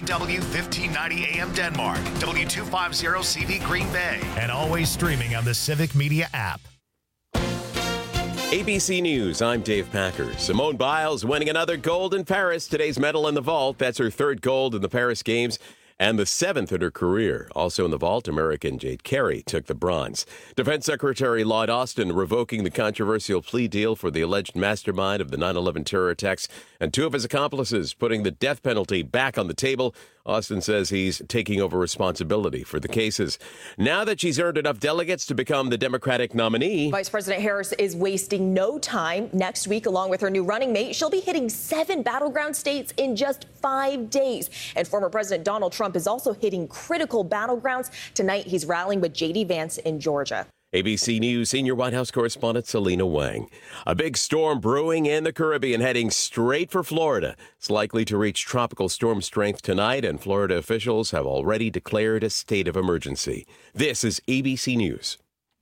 WGBW 1590 AM Denmark, W250CV Green Bay, and always streaming on the Civic Media app. ABC News, I'm Dave Packer. Simone Biles winning another gold in Paris. Today's medal in the vault. That's her third gold in the Paris Games and the seventh in her career. Also in the vault, American Jade Carey took the bronze. Defense Secretary Lloyd Austin revoking the controversial plea deal for the alleged mastermind of the 9/11 terror attacks and two of his accomplices, putting the death penalty back on the table. Austin says he's taking over responsibility for the cases. Now that she's earned enough delegates to become the Democratic nominee, Vice President Harris is wasting no time. Next week, along with her new running mate, she'll be hitting 7 battleground states in just 5 days. And former President Donald Trump is also hitting critical battlegrounds. Tonight, he's rallying with J.D. Vance in Georgia. ABC News senior White House correspondent Selena Wang. A big storm brewing in the Caribbean heading straight for Florida. It's likely to reach tropical storm strength tonight, and Florida officials have already declared a state of emergency. This is ABC News.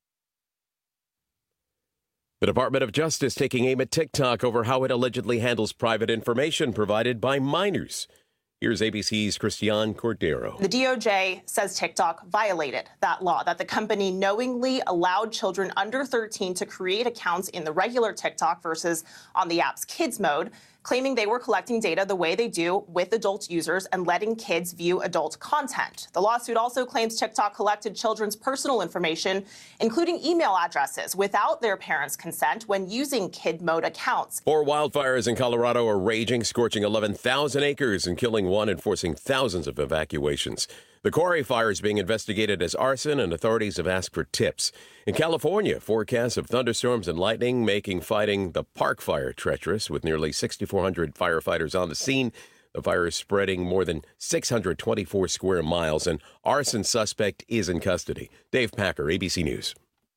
The Department of Justice taking aim at TikTok over how it allegedly handles private information provided by minors. Here's ABC's Christiane Cordero. The DOJ says TikTok violated that law, that the company knowingly allowed children under 13 to create accounts in the regular TikTok versus on the app's kids mode, claiming they were collecting data the way they do with adult users and letting kids view adult content. The lawsuit also claims TikTok collected children's personal information, including email addresses, without their parents' consent when using kid mode accounts. 4 wildfires in Colorado are raging, scorching 11,000 acres and killing one and forcing thousands of evacuations. The quarry fire is being investigated as arson, and authorities have asked for tips. In California, forecasts of thunderstorms and lightning making fighting the Park Fire treacherous, with nearly 6,400 firefighters on the scene. The fire is spreading more than 624 square miles, and arson suspect is in custody. Dave Packer, ABC News.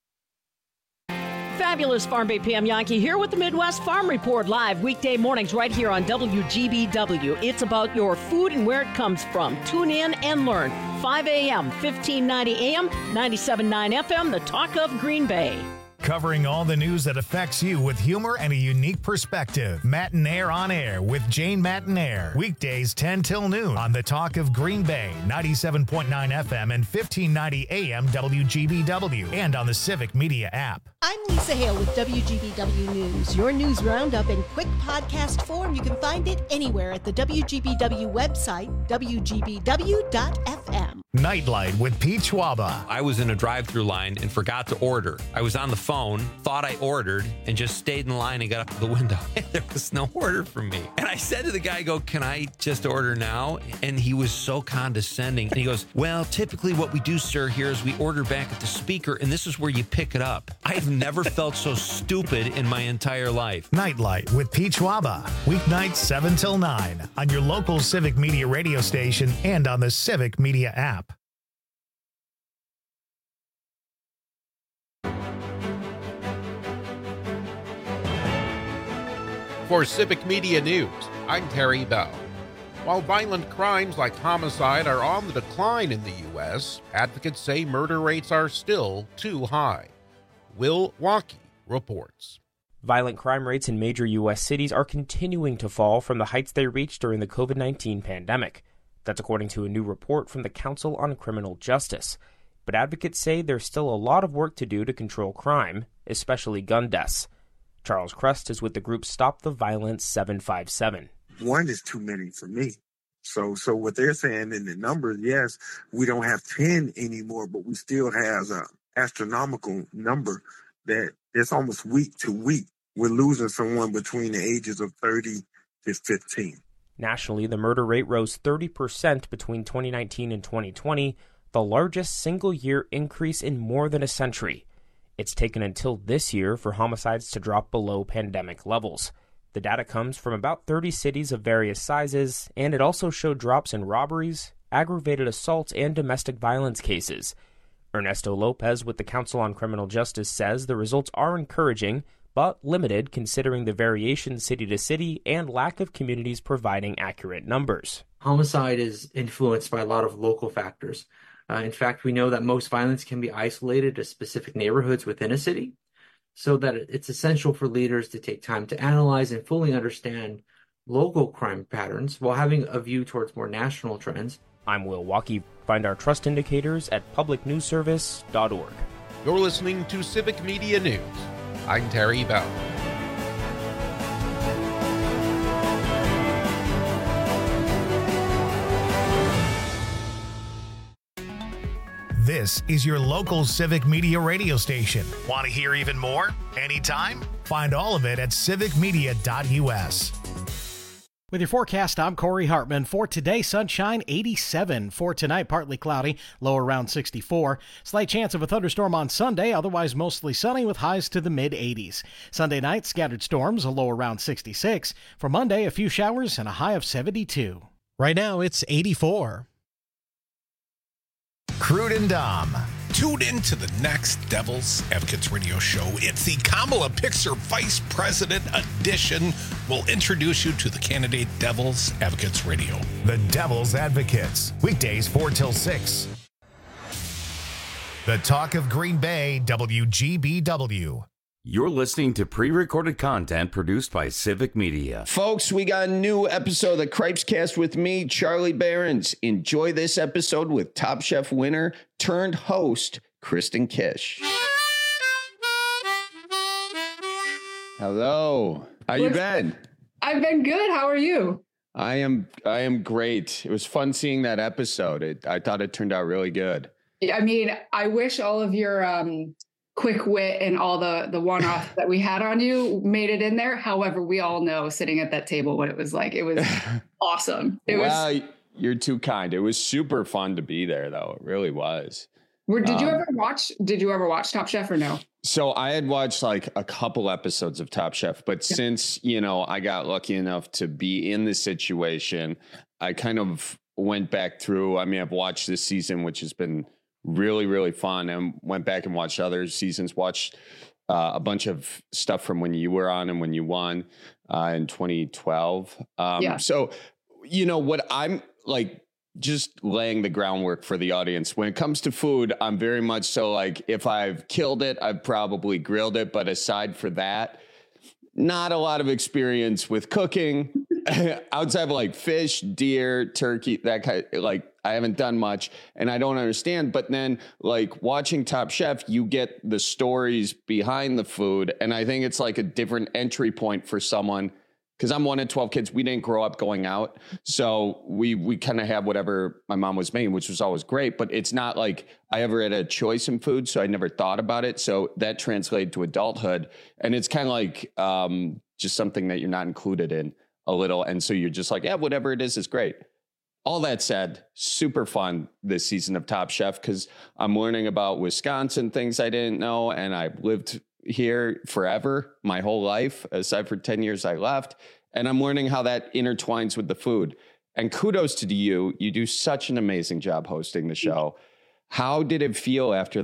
Fabulous Farm Bay PM Yankee here with the Midwest Farm Report live weekday mornings right here on WGBW. It's about your food and where it comes from. Tune in and learn. 5 a.m., 1590 a.m., 97.9 FM, the talk of Green Bay. Covering all the news that affects you with humor and a unique perspective. Matinaire on Air with Jane Matinaire. Weekdays 10 till noon on the Talk of Green Bay, 97.9 FM and 1590 AM WGBW, and on the Civic Media app. I'm Lisa Hale with WGBW News. Your news roundup in quick podcast form. You can find it anywhere at the WGBW website, WGBW.FM. Nightlight with Pete Schwaba. I was in a drive-through line and forgot to order. I was on the phone, thought I ordered, and just stayed in line and got up to the window. There was no order from me. And I said to the guy, can I just order now? And he was so condescending. And he goes, well, typically what we do, sir, here is we order back at the speaker, and this is where you pick it up. I've never felt so stupid in my entire life. Nightlight with Pete Schwaba. Weeknights 7 till 9 on your local Civic Media radio station and on the Civic Media app. For Civic Media News, I'm Terry Bell. While violent crimes like homicide are on the decline in the U.S., advocates say murder rates are still too high. Will Waukee reports. Violent crime rates in major U.S. cities are continuing to fall from the heights they reached during the COVID-19 pandemic. That's according to a new report from the Council on Criminal Justice. But advocates say there's still a lot of work to do to control crime, especially gun deaths. Charles Crest is with the group Stop the Violence 757. One is too many for me. So what they're saying in the numbers, yes, we don't have 10 anymore, but we still have an astronomical number that it's almost week to week. We're losing someone between the ages of 30 to 15. Nationally, the murder rate rose 30% between 2019 and 2020, the largest single-year increase in more than a century. It's taken until this year for homicides to drop below pandemic levels. The data comes from about 30 cities of various sizes, and it also showed drops in robberies, aggravated assaults, and domestic violence cases. Ernesto Lopez with the Council on Criminal Justice says the results are encouraging, but limited considering the variation city to city and lack of communities providing accurate numbers. Homicide is influenced by a lot of local factors. In fact, we know that most violence can be isolated to specific neighborhoods within a city, so that it's essential for leaders to take time to analyze and fully understand local crime patterns while having a view towards more national trends. I'm Will Walkie. Find our trust indicators at publicnewsservice.org. You're listening to Civic Media News. I'm Terry Bell. This is your local Civic Media radio station. Want to hear even more? Anytime? Find all of it at civicmedia.us. With your forecast, I'm Corey Hartman. For today, sunshine 87. For tonight, partly cloudy, low around 64. Slight chance of a thunderstorm on Sunday, otherwise mostly sunny with highs to the mid-80s. Sunday night, scattered storms, a low around 66. For Monday, a few showers and a high of 72. Right now, it's 84. Crude and Dom. Tune in to the next Devil's Advocates radio show. It's the Kamala Pixar Vice President edition. We'll introduce you to the candidate Devil's Advocates Radio. The Devil's Advocates. Weekdays 4 till 6. The Talk of Green Bay, WGBW. You're listening to pre-recorded content produced by Civic Media. Folks, we got a new episode of the Cripes Cast with me, Charlie Behrens. Enjoy this episode with Top Chef winner turned host, Kristen Kish. Hello. How you been? I've been good. How are you? I am great. It was fun seeing that episode. I thought it turned out really good. I mean, I wish all of your quick wit and all the one-offs that we had on you made it in there. However, we all know sitting at that table what it was like. It was awesome. You're too kind. It was super fun to be there, though. It really was. Did you ever watch Top Chef or no? So I had watched like a couple episodes of Top Chef, but since, I got lucky enough to be in this situation, I kind of went back through. I mean, I've watched this season, which has been really, really fun, and went back and watched other seasons, watched a bunch of stuff from when you were on and when you won in 2012. So, what I'm like, just laying the groundwork for the audience. When it comes to food, I'm very much so like, if I've killed it, I've probably grilled it. But aside for that, not a lot of experience with cooking outside of like fish, deer, turkey, that kind of, like, I haven't done much and I don't understand. But then like watching Top Chef, you get the stories behind the food. And I think it's like a different entry point for someone, because I'm one of 12 kids. We didn't grow up going out. So we kind of have whatever my mom was making, which was always great. But it's not like I ever had a choice in food. So I never thought about it. So that translated to adulthood. And it's kind of like just something that you're not included in a little. And so you're just like, yeah, whatever it is great. All that said, super fun this season of Top Chef, because I'm learning about Wisconsin, things I didn't know. And I've lived here forever, my whole life, aside for 10 years I left. And I'm learning how that intertwines with the food. And kudos to you. You do such an amazing job hosting the show. How did it feel after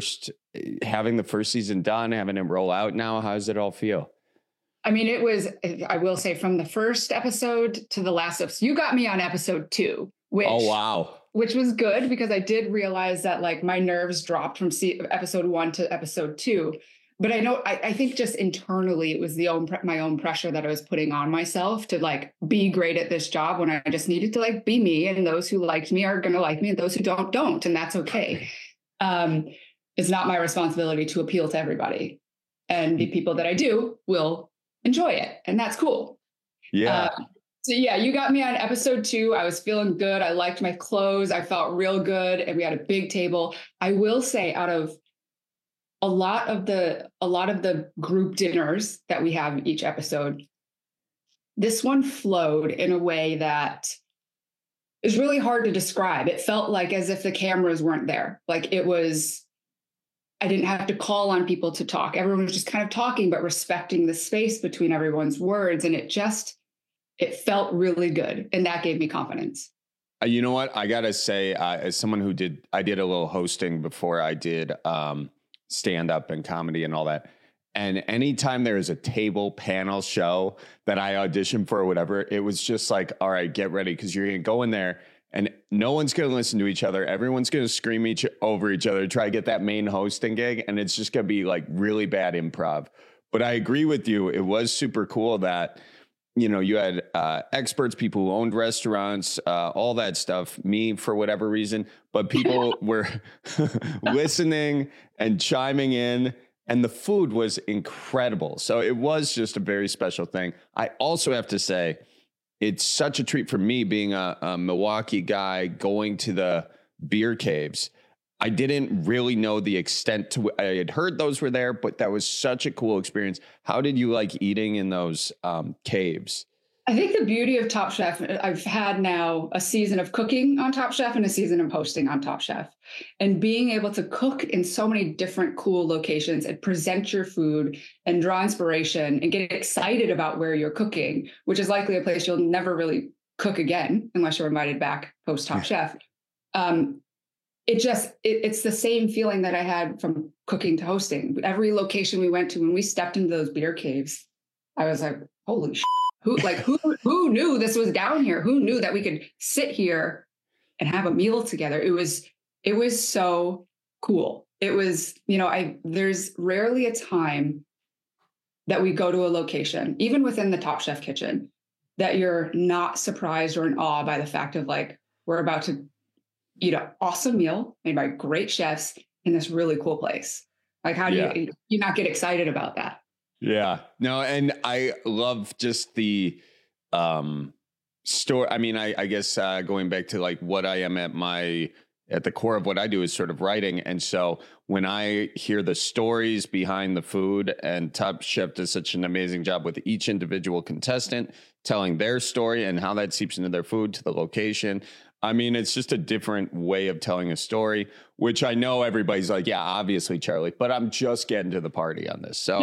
having the first season done, having it roll out now? How does it all feel? I mean, it was, I will say, from the first episode to the last episode, you got me on episode 2, which was good, because I did realize that like my nerves dropped from episode 1 to episode 2. But I think just internally, it was my own pressure that I was putting on myself to like be great at this job, when I just needed to like be me, and those who liked me are going to like me, and those who don't. And that's okay. It's not my responsibility to appeal to everybody, and the people that I do will enjoy it. And that's cool. Yeah. So yeah, you got me on episode 2. I was feeling good. I liked my clothes. I felt real good. And we had a big table. I will say, out of a lot of the group dinners that we have each episode, this one flowed in a way that is really hard to describe. It felt like as if the cameras weren't there. Like I didn't have to call on people to talk. Everyone was just kind of talking, but respecting the space between everyone's words. And it felt really good. And that gave me confidence. You know what? I got to say, as someone I did a little hosting before I did stand up and comedy and all that. And anytime there is a table panel show that I auditioned for or whatever, it was just like, all right, get ready, because you're going to go in there and no one's going to listen to each other. Everyone's going to scream over each other, try to get that main hosting gig. And it's just going to be like really bad improv. But I agree with you. It was super cool that you had experts, people who owned restaurants, all that stuff, me for whatever reason, but people were listening and chiming in, and the food was incredible. So it was just a very special thing. I also have to say, it's such a treat for me being a Milwaukee guy going to the beer caves. I didn't really know the extent to, I had heard those were there, but that was such a cool experience. How did you like eating in those caves? I think the beauty of Top Chef, I've had now a season of cooking on Top Chef and a season of hosting on Top Chef, and being able to cook in so many different cool locations and present your food and draw inspiration and get excited about where you're cooking, which is likely a place you'll never really cook again unless you're invited back post Top Chef. It's the same feeling that I had from cooking to hosting. Every location we went to, when we stepped into those beer caves, I was like, holy shit. Who knew this was down here? Who knew that we could sit here and have a meal together? It was so cool. It was, there's rarely a time that we go to a location, even within the Top Chef kitchen, that you're not surprised or in awe by the fact of like, we're about to eat an awesome meal made by great chefs in this really cool place. Like, how do you not get excited about that? Yeah, no. And I love just the story. I mean, I guess going back to like what I am at the core of what I do is sort of writing. And so when I hear the stories behind the food, and Top Chef does such an amazing job with each individual contestant telling their story and how that seeps into their food, to the location. I mean, it's just a different way of telling a story, which I know everybody's like, yeah, obviously, Charlie, but I'm just getting to the party on this. So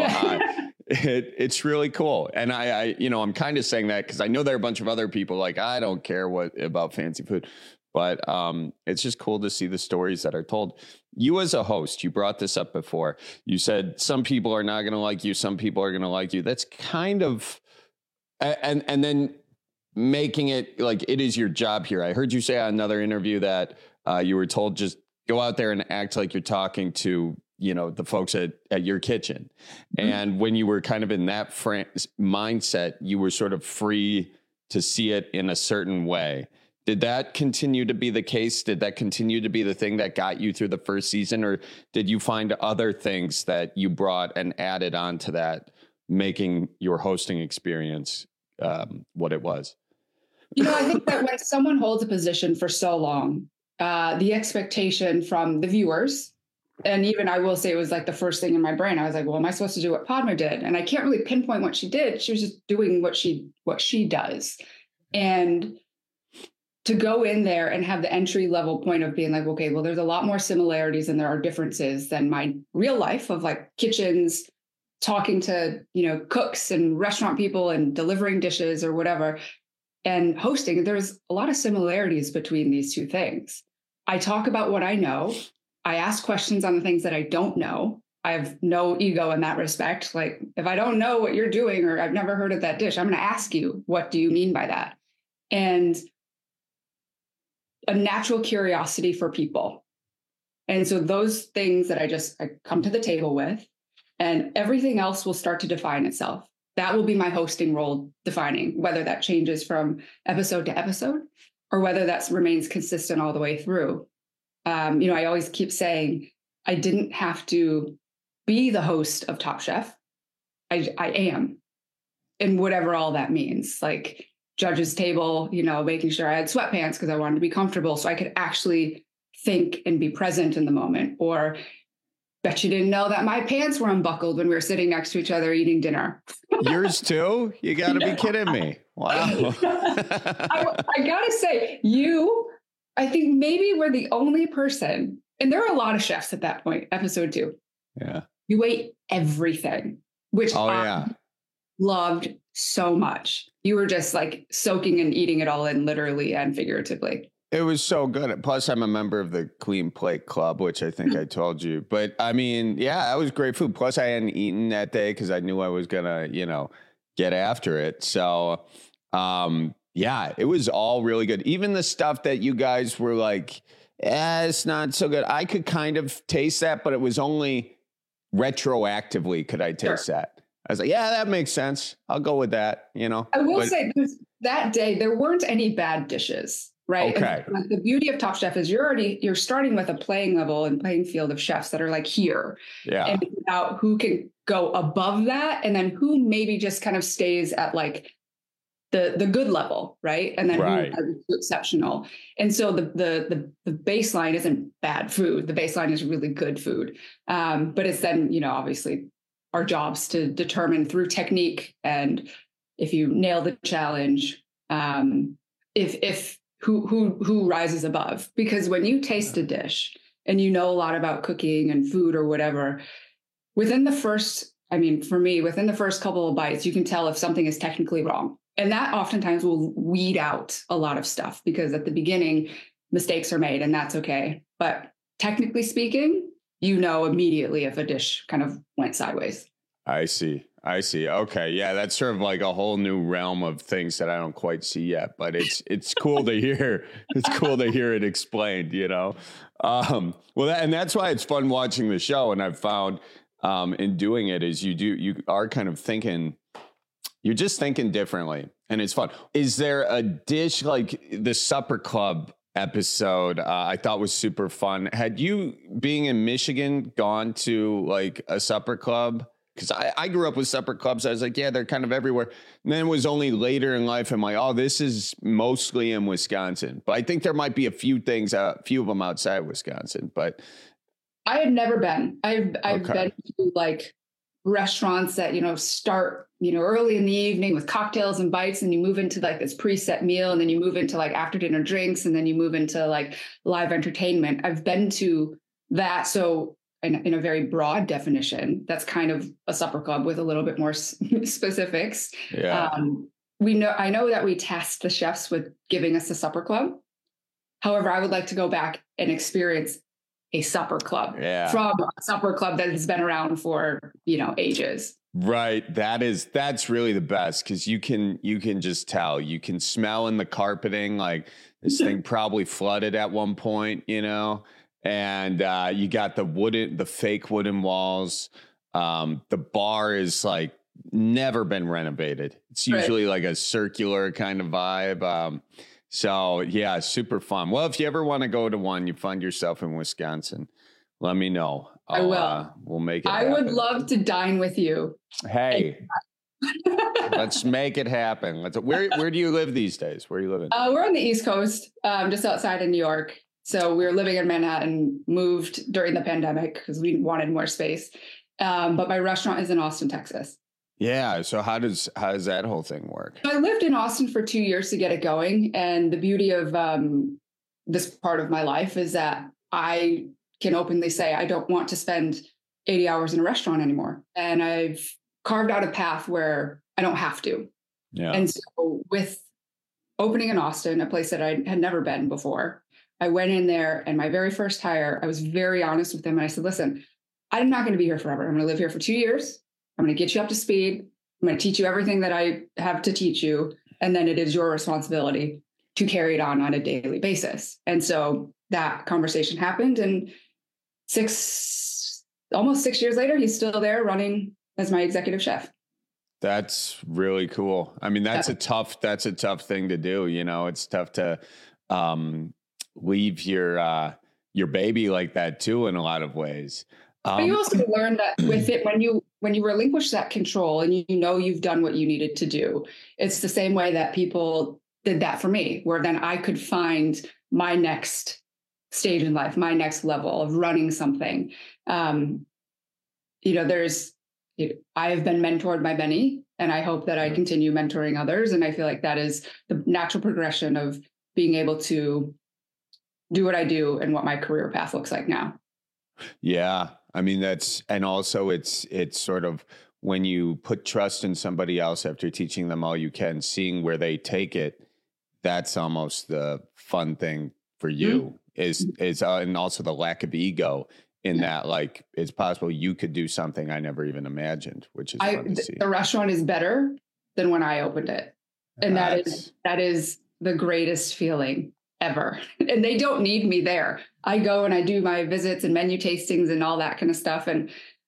it's really cool. And I'm kind of saying that because I know there are a bunch of other people like, I don't care about fancy food, but it's just cool to see the stories that are told. You as a host, you brought this up before. You said some people are not going to like you. Some people are going to like you. That's kind of, and then making it like it is your job here. I heard you say on another interview that you were told just go out there and act like you're talking to, the folks at your kitchen. Mm-hmm. And when you were kind of in that mindset, you were sort of free to see it in a certain way. Did that continue to be the case? Did that continue to be the thing that got you through the first season? Or did you find other things that you brought and added on to that, making your hosting experience what it was? I think that when someone holds a position for so long, the expectation from the viewers, and even I will say it was like the first thing in my brain, I was like, well, am I supposed to do what Padma did? And I can't really pinpoint what she did. She was just doing what she does. And to go in there and have the entry level point of being like, okay, well, there's a lot more similarities and there are differences than my real life of like kitchens, talking to, cooks and restaurant people and delivering dishes or whatever. And hosting, there's a lot of similarities between these two things. I talk about what I know. I ask questions on the things that I don't know. I have no ego in that respect. Like if I don't know what you're doing or I've never heard of that dish, I'm going to ask you, what do you mean by that? And a natural curiosity for people. And so those things that I come to the table with, and everything else will start to define itself. That will be my hosting role defining, whether that changes from episode to episode or whether that remains consistent all the way through. I always keep saying I didn't have to be the host of Top Chef. I am, and whatever all that means, like judges table, making sure I had sweatpants because I wanted to be comfortable so I could actually think and be present in the moment. Or bet you didn't know that my pants were unbuckled when we were sitting next to each other eating dinner. Yours too? You got to be kidding me. Wow. I got to say, I think maybe we're the only person, and there are a lot of chefs at that point, episode 2. Yeah. You ate everything, which I loved so much. You were just like soaking and eating it all in, literally and figuratively. It was so good. Plus, I'm a member of the Clean Plate Club, which I think I told you. But I mean, yeah, that was great food. Plus, I hadn't eaten that day because I knew I was going to, get after it. So, yeah, it was all really good. Even the stuff that you guys were like, it's not so good. I could kind of taste that, but it was only retroactively could I taste that. I was like, yeah, that makes sense. I'll go with that, you know. I will say that day, there weren't any bad dishes, right? Okay. And the beauty of Top Chef is you're starting with a playing level and playing field of chefs that are like here. Yeah. And it's about who can go above that and then who maybe just kind of stays at like the good level, right? And then who is exceptional. And so the baseline isn't bad food. The baseline is really good food. But it's then, you know, obviously our jobs to determine through technique and if you nail the challenge, if who rises above. Because when you taste a dish and you know a lot about cooking and food or whatever, within the first couple of bites, you can tell if something is technically wrong. And that oftentimes will weed out a lot of stuff because at the beginning, mistakes are made and that's okay. But technically speaking, you know immediately if a dish kind of went sideways. I see. Okay. Yeah, that's sort of like a whole new realm of things that I don't quite see yet, but it's cool to hear. It's cool to hear it explained, you know? And that's why it's fun watching the show. And I've found in doing it is you are kind of thinking, you're just thinking differently and it's fun. Is there a dish like the Supper Club episode I thought was super fun? Had you, being in Michigan, gone to like a supper club? Because I grew up with supper clubs. I was like, yeah, they're kind of everywhere. And then it was only later in life I'm like, oh, this is mostly in Wisconsin. But I think there might be a few of them outside Wisconsin. But I had never been. I've been to like restaurants that, you know, start, you know, early in the evening with cocktails and bites, and you move into like this preset meal, and then you move into like after dinner drinks, and then you move into like live entertainment. I've been to that. So in a very broad definition, that's kind of a supper club with a little bit more specifics. Yeah. I know that we tasked the chefs with giving us a supper club. However, I would like to go back and experience a supper club from a supper club that has been around for, you know, ages. Right. That's really the best because you can just tell, you can smell in the carpeting, like this thing probably flooded at one point, you know, and you got the fake wooden walls. The bar is like never been renovated. It's usually like a circular kind of vibe. So yeah, super fun. Well, if you ever want to go to one, you find yourself in Wisconsin, let me know. I will. We'll make it I happen. would love to dine with you. Hey, let's make it happen. Where do you live these days? Where are you living? We're on the East Coast, just outside of New York. So we were living in Manhattan, moved during the pandemic because we wanted more space. But my restaurant is in Austin, Texas. Yeah. So how does that whole thing work? I lived in Austin for 2 years to get it going. And the beauty of this part of my life is that I can openly say I don't want to spend 80 hours in a restaurant anymore. And I've carved out a path where I don't have to. Yeah. And so with opening in Austin, a place that I had never been before, I went in there and my very first hire, I was very honest with them. And I said, listen, I'm not going to be here forever. I'm going to live here for 2 years. I'm going to get you up to speed. I'm going to teach you everything that I have to teach you. And then it is your responsibility to carry it on a daily basis. And so that conversation happened. And almost 6 years later, he's still there running as my executive chef. That's really cool. I mean, that's a tough thing to do. You know, it's tough to leave your baby like that too, in a lot of ways. But you also learn that with it, when you relinquish that control and you know you've done what you needed to do, it's the same way that people did that for me, where then I could find my next stage in life, my next level of running something. I have been mentored by many, and I hope that I continue mentoring others. And I feel like that is the natural progression of being able to do what I do and what my career path looks like now. Yeah. I mean, it's sort of when you put trust in somebody else after teaching them all you can, seeing where they take it, that's almost the fun thing for you is and also the lack of ego in that, like, it's possible you could do something I never even imagined, which is fun to see. The restaurant is better than when I opened it. And that is the greatest feeling ever. And they don't need me there. I go and I do my visits and menu tastings and all that kind of stuff. And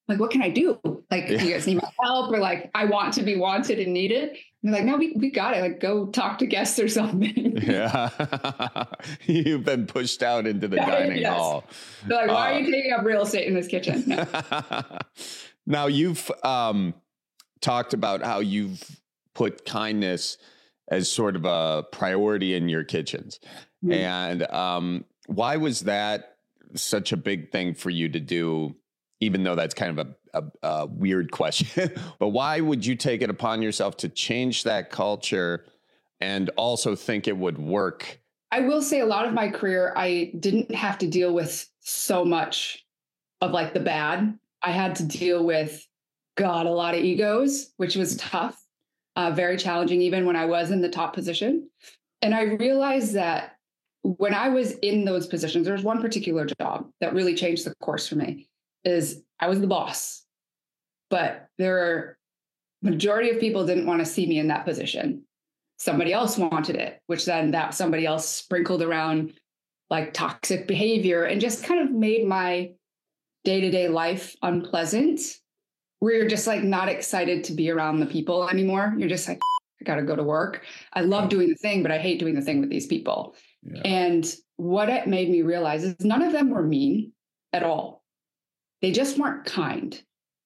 like, what can I do? Like, do you guys need my help? Or like, I want to be wanted and needed. And they're like, no, we got it. Like, go talk to guests or something. Yeah. You've been pushed out into the dining hall. They're like, why are you taking up real estate in this kitchen? No. Now, you've talked about how you've put kindness as sort of a priority in your kitchens. Mm-hmm. And why was that such a big thing for you to do, even though that's kind of a weird question? But why would you take it upon yourself to change that culture and also think it would work? I will say a lot of my career, I didn't have to deal with so much of like the bad. I had to deal with, God, a lot of egos, which was tough, very challenging, even when I was in the top position. And I realized that when I was in those positions, there was one particular job that really changed the course for me, is I was the boss, but majority of people didn't want to see me in that position. Somebody else wanted it, which then that somebody else sprinkled around like toxic behavior and just kind of made my day-to-day life unpleasant, where you're just like not excited to be around the people anymore. You're just like, I got to go to work. I love doing the thing, but I hate doing the thing with these people. Yeah. And what it made me realize is none of them were mean at all. They just weren't kind.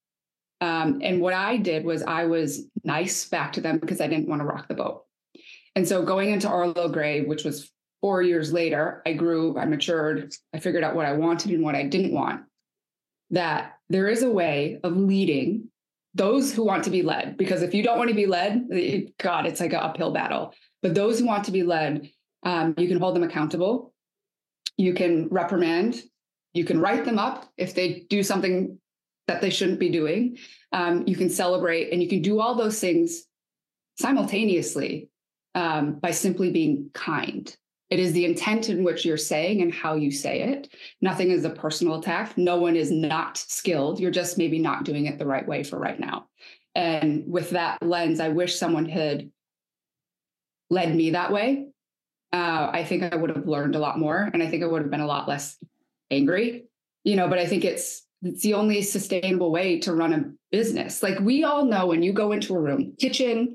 And what I did was I was nice back to them because I didn't want to rock the boat. And so going into Arlo Gray, which was 4 years later, I grew, I matured, I figured out what I wanted and what I didn't want. That there is a way of leading those who want to be led. Because if you don't want to be led, God, it's like an uphill battle. But those who want to be led, you can hold them accountable. You can reprimand. You can write them up if they do something that they shouldn't be doing. You can celebrate, and you can do all those things simultaneously by simply being kind. It is the intent in which you're saying and how you say it. Nothing is a personal attack. No one is not skilled. You're just maybe not doing it the right way for right now. And with that lens, I wish someone had led me that way. I think I would have learned a lot more, and I think I would have been a lot less angry, but I think it's the only sustainable way to run a business. Like we all know when you go into a room, kitchen,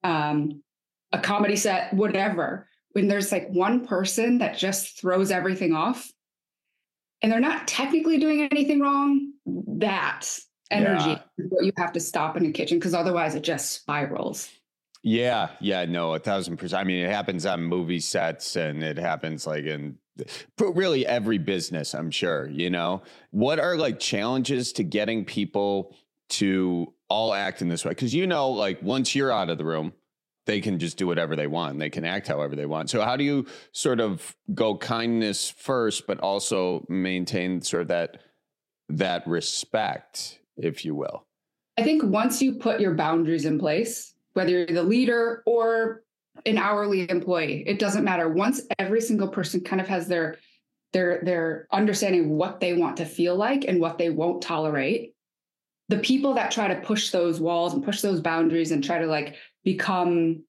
a comedy set, whatever, when there's like one person that just throws everything off and they're not technically doing anything wrong, that energy is what you have to stop in a kitchen, because otherwise it just spirals. Yeah, no, 1,000%. I mean, it happens on movie sets, and it happens like in really every business, I'm sure, What are like challenges to getting people to all act in this way? Because, like once you're out of the room, they can just do whatever they want. They can act however they want. So how do you sort of go kindness first, but also maintain sort of that respect, if you will? I think once you put your boundaries in place, whether you're the leader or an hourly employee, it doesn't matter. Once every single person kind of has their understanding what they want to feel like and what they won't tolerate, the people that try to push those walls and push those boundaries and try to like become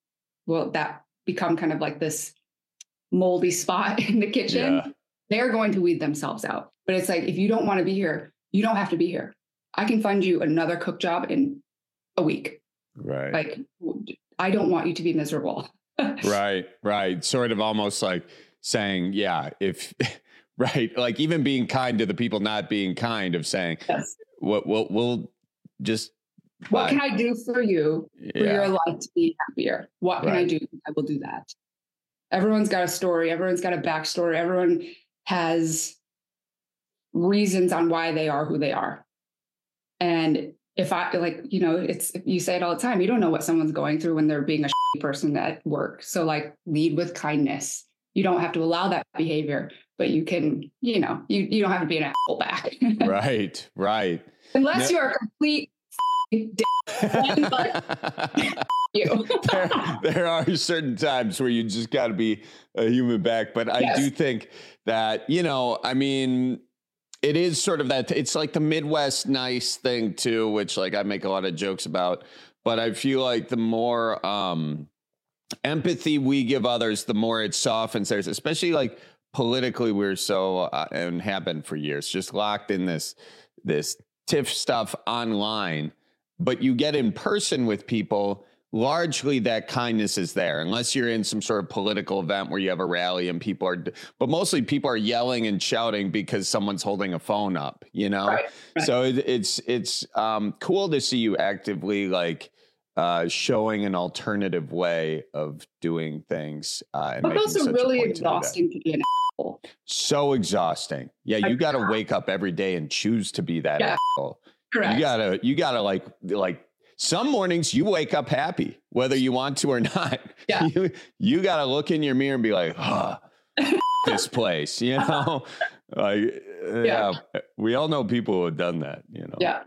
kind of like this moldy spot in the kitchen, they're going to weed themselves out. But it's like, if you don't want to be here, you don't have to be here. I can find you another cook job in a week. Right. Like, I don't want you to be miserable. Right. Sort of almost like saying, like even being kind to the people not being kind, of saying, we'll just. What can I do for you for your life to be happier? What can I do? I will do that. Everyone's got a story. Everyone's got a backstory. Everyone has reasons on why they are who they are. And if I you say it all the time, you don't know what someone's going through when they're being a shitty person at work. So like lead with kindness. You don't have to allow that behavior, but you can, you don't have to be an asshole back. Right. Unless you are a complete there are certain times where you just got to be a human back. But I do think that, I mean, it is sort of that, it's like the Midwest nice thing too, which like I make a lot of jokes about, but I feel like the more empathy we give others, the more it softens theirs, especially like politically, we're so, and have been for years, just locked in this TIFF stuff online, but you get in person with people, largely that kindness is there, unless you're in some sort of political event where you have a rally and people are, but mostly people are yelling and shouting because someone's holding a phone up, you know? Right. So it's cool to see you actively showing an alternative way of doing things. And but also really exhausting to be an asshole. So exhausting. Yeah, you got to wake up every day and choose to be that asshole. Correct. You gotta like some mornings you wake up happy, whether you want to or not. Yeah. You got to look in your mirror and be like, this place, you know? Yeah, we all know people who have done that, you know? Yeah.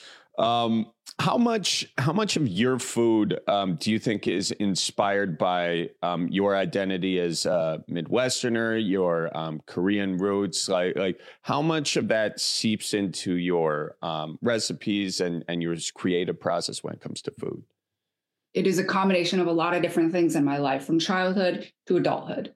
How much of your food do you think is inspired by your identity as a Midwesterner, your Korean roots? Like how much of that seeps into your recipes and your creative process when it comes to food? It is a combination of a lot of different things in my life, from childhood to adulthood,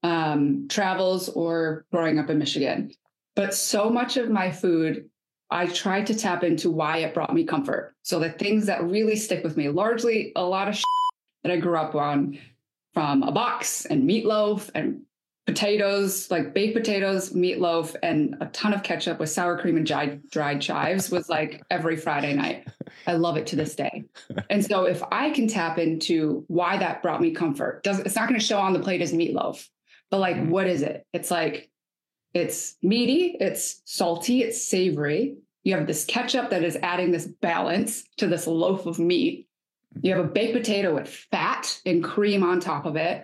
travels or growing up in Michigan. But so much of my food, I tried to tap into why it brought me comfort. So the things that really stick with me, largely a lot of that I grew up on, from a box and meatloaf and potatoes, like baked potatoes, meatloaf, and a ton of ketchup with sour cream and dried chives was like every Friday night. I love it to this day. And so if I can tap into why that brought me comfort, it's not going to show on the plate as meatloaf, but like, what is it? It's like, it's meaty, it's salty, it's savory. You have this ketchup that is adding this balance to this loaf of meat. You have a baked potato with fat and cream on top of it,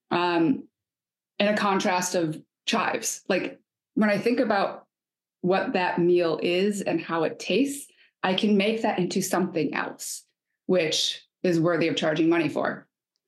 and a contrast of chives. Like when I think about what that meal is and how it tastes, I can make that into something else, which is worthy of charging money for.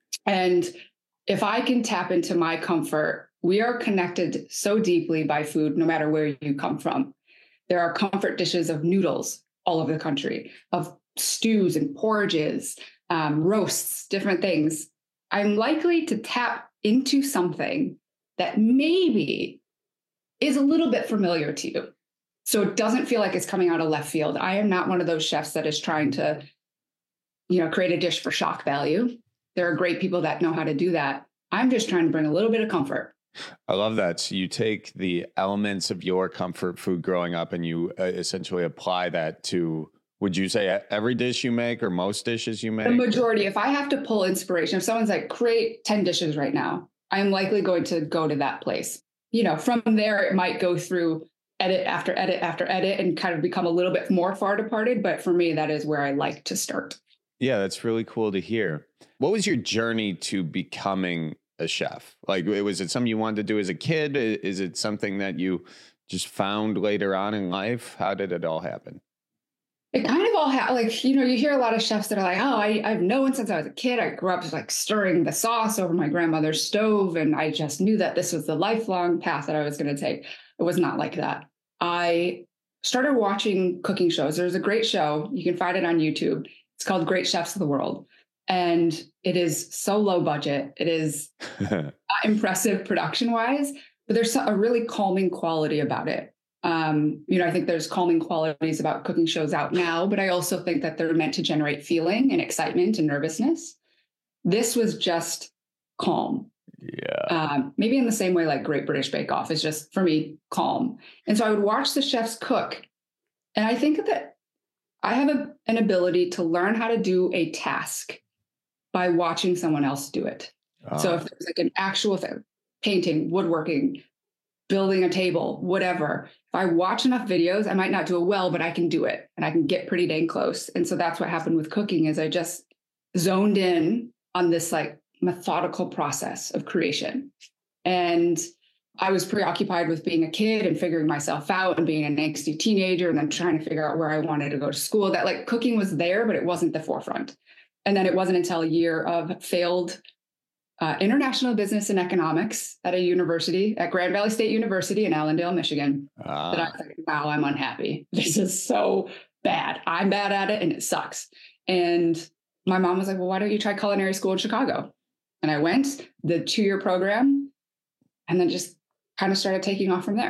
And if I can tap into my comfort, we are connected so deeply by food, no matter where you come from. There are comfort dishes of noodles all over the country, of stews and porridges, roasts, different things. I'm likely to tap into something that maybe is a little bit familiar to you. So it doesn't feel like it's coming out of left field. I am not one of those chefs that is trying to, create a dish for shock value. There are great people that know how to do that. I'm just trying to bring a little bit of comfort. I love that. So you take the elements of your comfort food growing up and you essentially apply that to, would you say every dish you make or most dishes you make? The majority. If I have to pull inspiration, if someone's like, create 10 dishes right now, I'm likely going to go to that place. From there, it might go through edit after edit after edit and kind of become a little bit more far departed. But for me, that is where I like to start. Yeah, that's really cool to hear. What was your journey to becoming a chef? Like, was it something you wanted to do as a kid? Is it something that you just found later on in life? How did it all happen? It kind of all happened. You hear a lot of chefs that are like, oh, I've known since I was a kid. I grew up just like stirring the sauce over my grandmother's stove. And I just knew that this was the lifelong path that I was going to take. It was not like that. I started watching cooking shows. There's a great show. You can find it on YouTube. It's called Great Chefs of the World. And it is so low budget. It is not impressive production wise, but there's a really calming quality about it. I think there's calming qualities about cooking shows out now, but I also think that they're meant to generate feeling and excitement and nervousness. This was just calm. Yeah. Maybe in the same way like Great British Bake Off is just, for me, calm. And so I would watch the chefs cook. And I think that I have an ability to learn how to do a task by watching someone else do it. So if there's like an actual thing, painting, woodworking, building a table, whatever, if I watch enough videos, I might not do it well, but I can do it and I can get pretty dang close. And so that's what happened with cooking is I just zoned in on this like methodical process of creation. And I was preoccupied with being a kid and figuring myself out and being an angsty teenager and then trying to figure out where I wanted to go to school. That like cooking was there, but it wasn't the forefront. And then it wasn't until a year of failed international business and economics at a university, at Grand Valley State University in Allendale, Michigan, that I was like, wow, I'm unhappy. This is so bad. I'm bad at it and it sucks. And my mom was like, well, why don't you try culinary school in Chicago? And I went, the 2-year program, and then just kind of started taking off from there.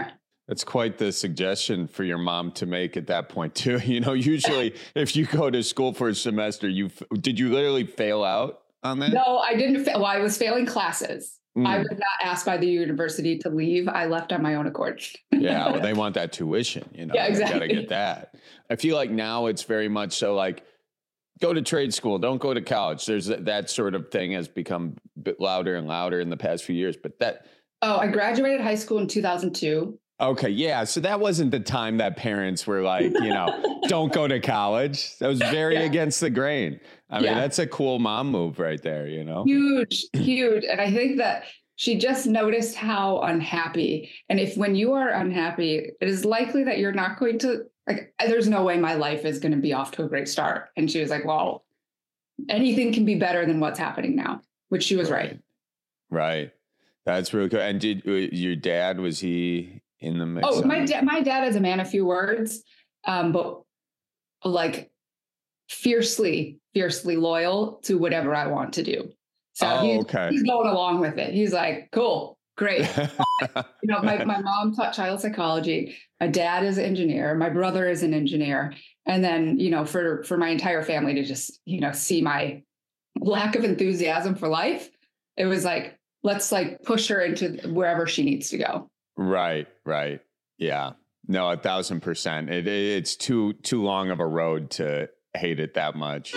That's quite the suggestion for your mom to make at that point too. Usually if you go to school for a semester, did you literally fail out on that? No, I didn't. Well, I was failing classes. I was not asked by the university to leave. I left on my own accord. Yeah, well, they want that tuition. Yeah, exactly. You got to get that. I feel like now it's very much so like, go to trade school, don't go to college. There's that sort of thing has become a bit louder and louder in the past few years. But I graduated high school in 2002. Okay, yeah. So that wasn't the time that parents were like, don't go to college. That was very against the grain. I mean, that's a cool mom move right there, Huge. And I think that she just noticed how unhappy. And when you are unhappy, it is likely that you're not going to, there's no way my life is going to be off to a great start. And she was like, well, anything can be better than what's happening now, which she was right. Right. That's really cool. And your dad, was he in the mix? Oh, my dad is a man of few words, but like fiercely loyal to whatever I want to do. So he's going along with it. He's like, cool, great. My mom taught child psychology. My dad is an engineer. My brother is an engineer. And then, for my entire family to just, see my lack of enthusiasm for life, it was like, let's push her into wherever she needs to go. Right. Yeah. No, 1,000%. It's too long of a road to hate it that much.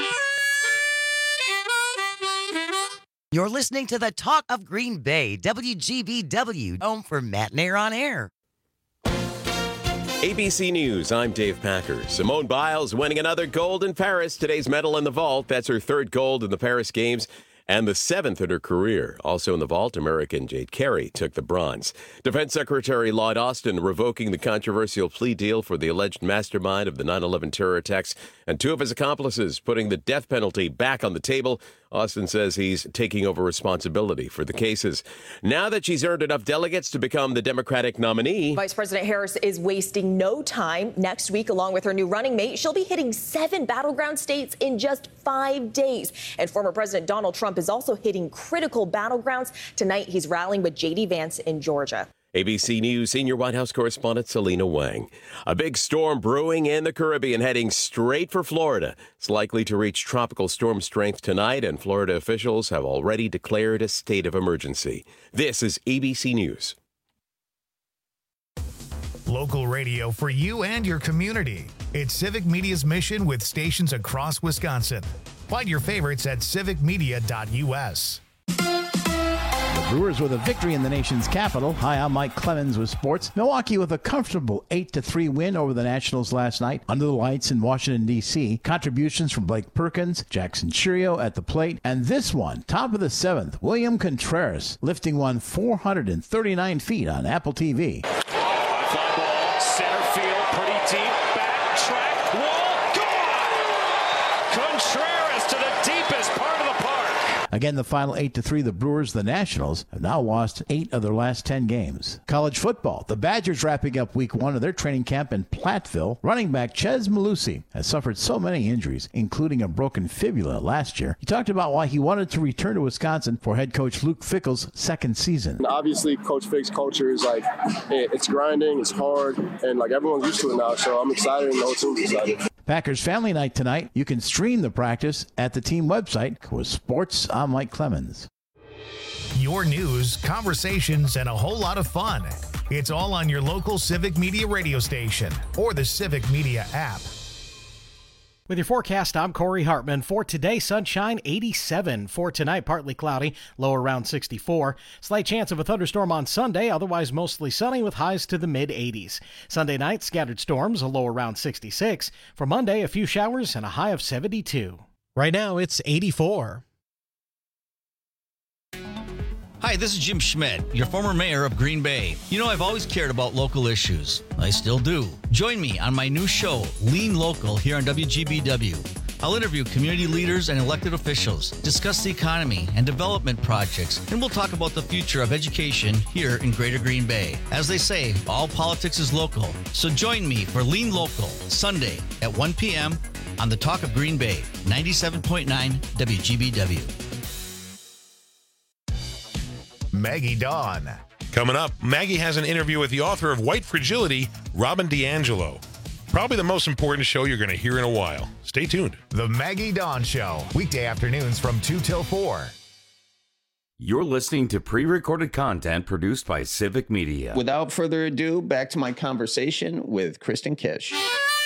You're listening to the Talk of Green Bay, WGBW, home for Matt and Air on Air. ABC News, I'm Dave Packer. Simone Biles winning another gold in Paris. Today's medal in the vault. That's her third gold in the Paris Games and the seventh in her career. Also in the vault, American Jade Carey took the bronze. Defense Secretary Lloyd Austin revoking the controversial plea deal for the alleged mastermind of the 9/11 terror attacks and two of his accomplices, putting the death penalty back on the table. Austin says he's taking over responsibility for the cases. Now that she's earned enough delegates to become the Democratic nominee, Vice President Harris is wasting no time. Next week, along with her new running mate, she'll be hitting 7 battleground states in just 5 days. And former President Donald Trump is also hitting critical battlegrounds. Tonight, he's rallying with J.D. Vance in Georgia. ABC News senior White House correspondent Selena Wang. A big storm brewing in the Caribbean heading straight for Florida. It's likely to reach tropical storm strength tonight, and Florida officials have already declared a state of emergency. This is ABC News. Local radio for you and your community. It's Civic Media's mission with stations across Wisconsin. Find your favorites at civicmedia.us. The Brewers with a victory in the nation's capital. Hi, I'm Mike Clemens with sports. Milwaukee with a comfortable 8-3 win over the Nationals last night under the lights in Washington, D.C. Contributions from Blake Perkins, Jackson Chourio at the plate, and this one, top of the 7th, William Contreras lifting one 439 feet on Apple TV. Fly ball, center field, pretty deep, back, track, wall, gone! Contreras to the deepest part of the park. Again, the final 8-3, the Brewers, the Nationals, have now lost 8 of their last 10 games. College football, the Badgers wrapping up week 1 of their training camp in Platteville. Running back Chez Malusi has suffered so many injuries, including a broken fibula last year. He talked about why he wanted to return to Wisconsin for head coach Luke Fickell's second season. Obviously, Coach Fick's culture is it's grinding, it's hard, and everyone's used to it now, so I'm excited and the whole team's excited. Packers Family Night tonight. You can stream the practice at the team website. With sports, I'm Mike Clemens. Your news, conversations, and a whole lot of fun. It's all on your local Civic Media radio station or the Civic Media app. With your forecast, I'm Corey Hartman. For today, sunshine 87. For tonight, partly cloudy, low around 64. Slight chance of a thunderstorm on Sunday, otherwise mostly sunny with highs to the mid-80s. Sunday night, scattered storms, a low around 66. For Monday, a few showers and a high of 72. Right now, it's 84. Hi, this is Jim Schmidt, your former mayor of Green Bay. You know, I've always cared about local issues. I still do. Join me on my new show, Lean Local, here on WGBW. I'll interview community leaders and elected officials, discuss the economy and development projects, and we'll talk about the future of education here in Greater Green Bay. As they say, all politics is local. So join me for Lean Local, Sunday at 1 p.m. on the Talk of Green Bay, 97.9 WGBW. Maggie Dawn. Coming up, Maggie has an interview with the author of White Fragility, Robin DiAngelo. Probably the most important show you're going to hear in a while. Stay tuned. The Maggie Dawn Show, weekday afternoons from 2 till 4. You're listening to pre-recorded content produced by Civic Media. Without further ado, back to my conversation with Kristen Kish.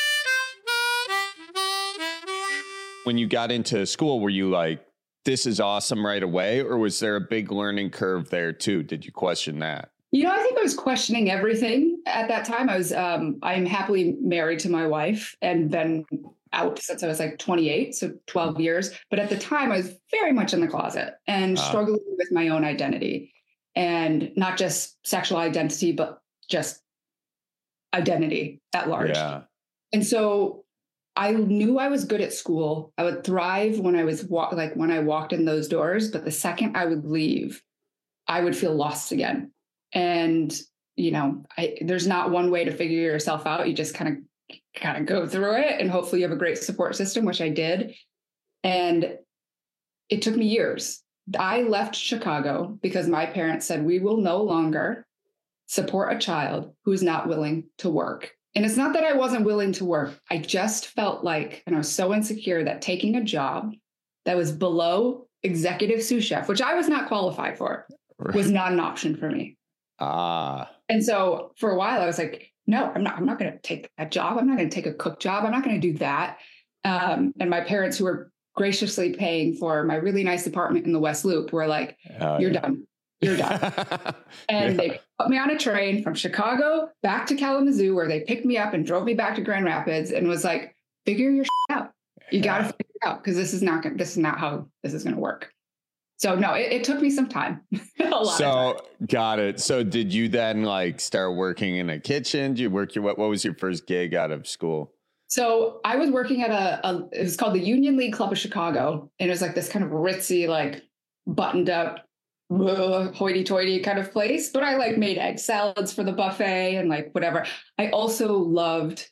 When you got into school, were you like, this is awesome right away? Or was there a big learning curve there too? Did you question that? I think I was questioning everything at that time. I'm happily married to my wife and been out since I was like 28, so 12 years. But at the time, I was very much in the closet and struggling with my own identity, and not just sexual identity, but just identity at large. Yeah. And so I knew I was good at school. I would thrive when I was when I walked in those doors. But the second I would leave, I would feel lost again. And, there's not one way to figure yourself out. You just kind of go through it, and hopefully you have a great support system, which I did. And it took me years. I left Chicago because my parents said, we will no longer support a child who is not willing to work. And it's not that I wasn't willing to work. I just felt like, and I was so insecure that taking a job that was below executive sous chef, which I was not qualified for, was not an option for me. And so for a while I was like, no, I'm not going to take that job. I'm not going to take a cook job. I'm not going to do that. And my parents, who were graciously paying for my really nice apartment in the West Loop, were like, you're done. You're done. And they put me on a train from Chicago back to Kalamazoo, where they picked me up and drove me back to Grand Rapids, and was like, figure your shit out. You got to figure it out, because this is not how this is going to work. So no, it took me some time. Got it. So did you then start working in a kitchen? Did you work what was your first gig out of school? So I was working at it was called the Union League Club of Chicago. And it was like this kind of ritzy, buttoned up, hoity-toity kind of place. But I made egg salads for the buffet and whatever. I also loved,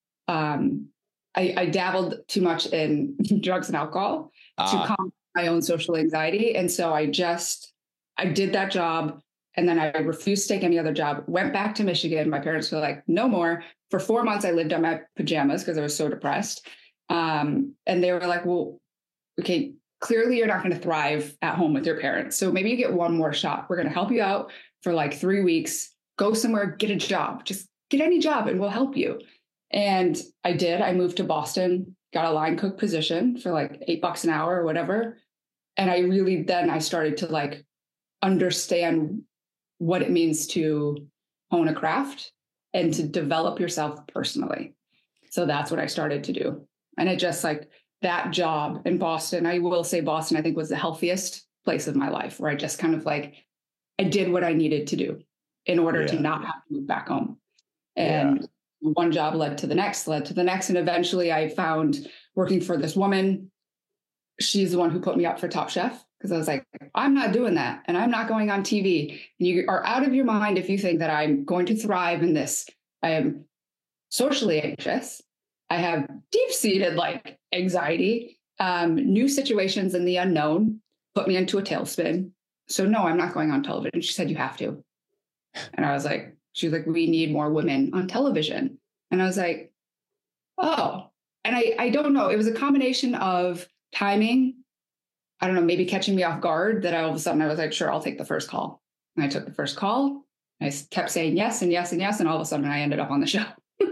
I dabbled too much in drugs and alcohol to combat my own social anxiety. And so I did that job, and then I refused to take any other job, went back to Michigan. My parents were like, no more. For 4 months, I lived on my pajamas because I was so depressed. And they were like, well, okay, clearly you're not going to thrive at home with your parents. So maybe you get one more shot. We're going to help you out for 3 weeks, go somewhere, get a job, just get any job and we'll help you. And I did. I moved to Boston, got a line cook position for $8 an hour or whatever. And I started to understand what it means to hone a craft and to develop yourself personally. So that's what I started to do. And it just that job in Boston, I will say Boston, I think, was the healthiest place of my life, where I just kind of I did what I needed to do in order to not have to move back home. And one job led to the next. And eventually I found working for this woman. She's the one who put me up for Top Chef, because I was like, I'm not doing that. And I'm not going on TV. And you are out of your mind if you think that I'm going to thrive in this. I am socially anxious. I have deep-seated anxiety. New situations and the unknown put me into a tailspin. So no, I'm not going on television. She said, you have to. And I was like, she was like, we need more women on television. And I was like, oh. And I don't know. It was a combination of timing. I don't know, maybe catching me off guard, that all of a sudden I was like, sure, I'll take the first call. And I took the first call. I kept saying yes and yes and yes. And all of a sudden I ended up on the show.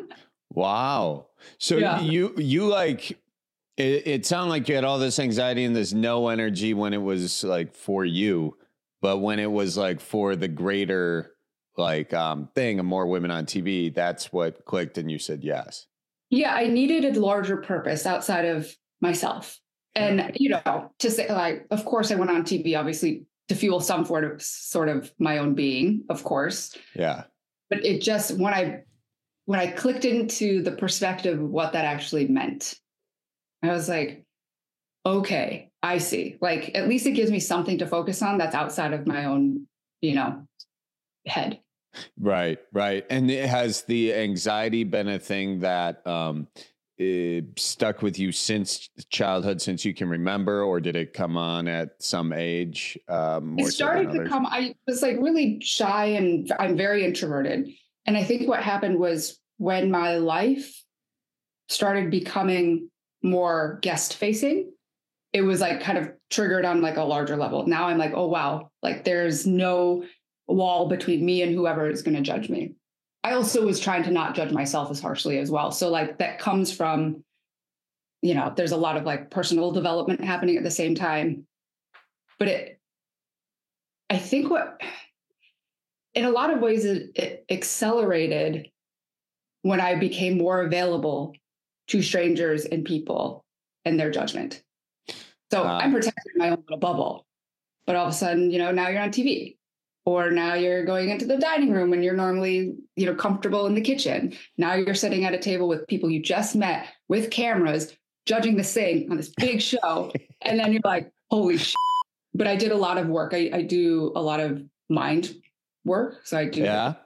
Wow. So you it sounded like you had all this anxiety and this no energy when it was for you, but when it was for the greater thing of more women on TV, that's what clicked and you said yes. Yeah, I needed a larger purpose outside of myself. And, to say, of course I went on TV, obviously, to fuel some sort of my own being, of course. Yeah. But it just, when I clicked into the perspective of what that actually meant, I was like, okay, I see. At least it gives me something to focus on that's outside of my own, head. Right. And has the anxiety been a thing that stuck with you since childhood, since you can remember, or did it come on at some age? It started to come. I was like really shy, and I'm very introverted. And I think what happened was when my life started becoming more guest facing, it was like kind of triggered on like a larger level. Now I'm like, oh, wow, like there's no wall between me and whoever is going to judge me. I also was trying to not judge myself as harshly as well. So like that comes from, there's a lot of like personal development happening at the same time. But I think in a lot of ways, it accelerated when I became more available to strangers and people and their judgment. So I'm protecting my own little bubble, but all of a sudden, now you're on TV. Or now you're going into the dining room when you're normally, comfortable in the kitchen. Now you're sitting at a table with people you just met with cameras, judging the sing on this big show. And then you're like, holy shit. But I did a lot of work. I do a lot of mind work. So I do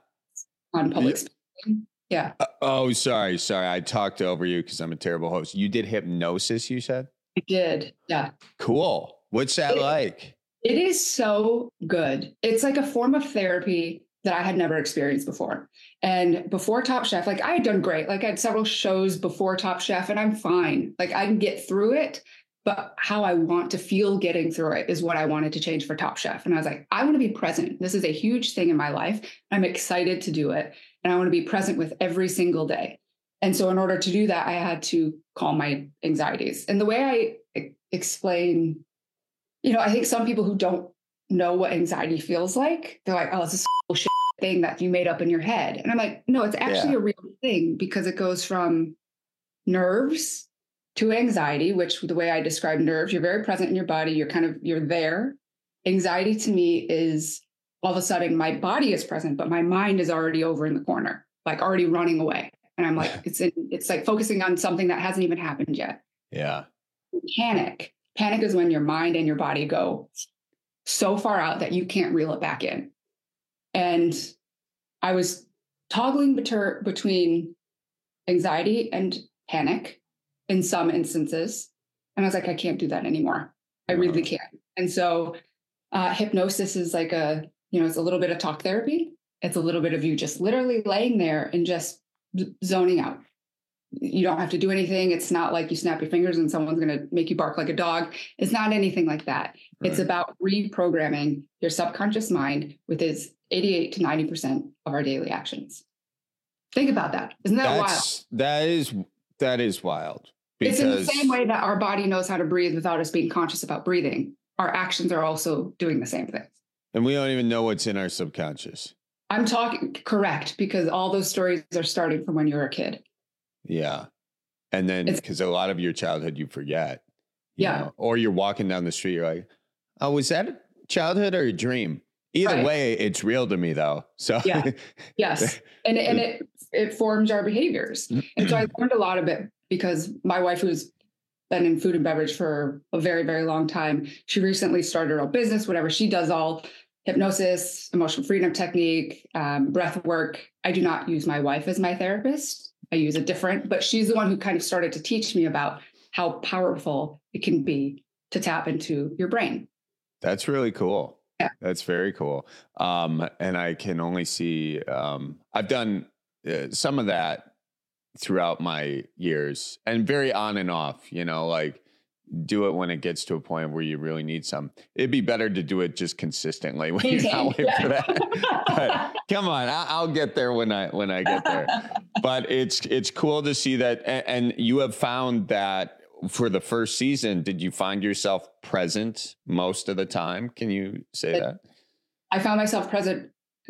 on public speaking. Yeah. Sorry. I talked over you because I'm a terrible host. You did hypnosis, you said? I did. Yeah. Cool. What's that like? It is so good. It's like a form of therapy that I had never experienced before. And before Top Chef, like I had done great. Like I had several shows before Top Chef and I'm fine. Like I can get through it, but how I want to feel getting through it is what I wanted to change for Top Chef. And I was like, I want to be present. This is a huge thing in my life. I'm excited to do it. And I want to be present with every single day. And so in order to do that, I had to calm my anxieties. And the way I explain, I think some people who don't know what anxiety feels like, they're like, oh, it's this bullshit thing that you made up in your head. And I'm like, no, it's actually a real thing because it goes from nerves to anxiety, which the way I describe nerves, you're very present in your body. You're there. Anxiety to me is all of a sudden my body is present, but my mind is already over in the corner, like already running away. And I'm like, it's like focusing on something that hasn't even happened yet. Yeah. Panic is when your mind and your body go so far out that you can't reel it back in. And I was toggling between anxiety and panic in some instances. And I was like, I can't do that anymore. I really can't. And so hypnosis is like it's a little bit of talk therapy. It's a little bit of you just literally laying there and just zoning out. You don't have to do anything. It's not like you snap your fingers and someone's going to make you bark like a dog. It's not anything like that. Right. It's about reprogramming your subconscious mind with its 88 to 90% of our daily actions. Think about that. Isn't that wild? That is wild. It's in the same way that our body knows how to breathe without us being conscious about breathing. Our actions are also doing the same thing. And we don't even know what's in our subconscious. I'm talking correct because all those stories are starting from when you were a kid. Yeah. And then because a lot of your childhood you forget. You know? Or you're walking down the street, you're like, oh, was that childhood or a dream? Either way, it's real to me though. So yes. And it forms our behaviors. And so I learned a lot of it because my wife, who's been in food and beverage for a very, very long time, she recently started her own business, whatever. She does all hypnosis, emotional freedom technique, breath work. I do not use my wife as my therapist. I use a different, but she's the one who kind of started to teach me about how powerful it can be to tap into your brain. That's really cool. Yeah. That's very cool. And I can only see, I've done some of that throughout my years and very on and off, like do it when it gets to a point where you really need some. It'd be better to do it just consistently when you're not waiting for that. But come on, I'll get there when I get there. But it's cool to see that, and you have found that for the first season. Did you find yourself present most of the time? Can you say that? I found myself present